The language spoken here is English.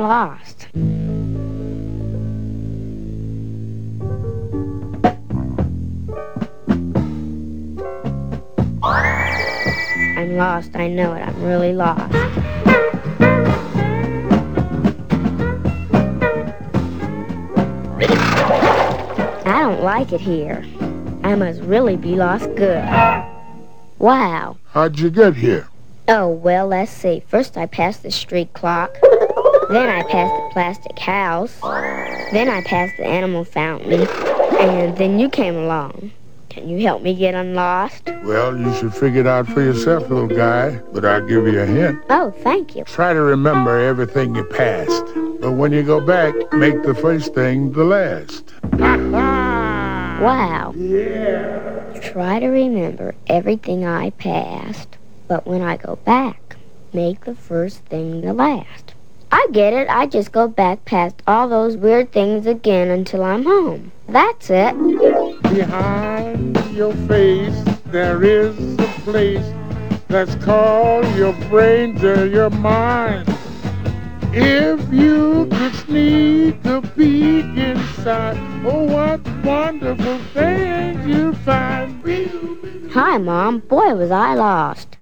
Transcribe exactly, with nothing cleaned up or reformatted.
lost. I'm lost, I know it. I'm really lost. I don't like it here. I must really be lost good. Wow. How'd you get here? Oh, well, let's see. First I passed the street clock. Then I passed the plastic house. Then I passed the animal fountain. And then you came along. Can you help me get unlost? Well, you should figure it out for yourself, little guy, but I'll give you a hint. Oh, thank you. Try to remember everything you passed. But when you go back, make the first thing the last. Wow. Yeah. Try to remember everything I passed, but when I go back, make the first thing the last. I get it. I just go back past all those weird things again until I'm home. That's it. Behind your face, there is a place that's called your brains or your mind. If you could sneak a peek inside, oh, what wonderful things you'd find. Hi, Mom. Boy, was I lost.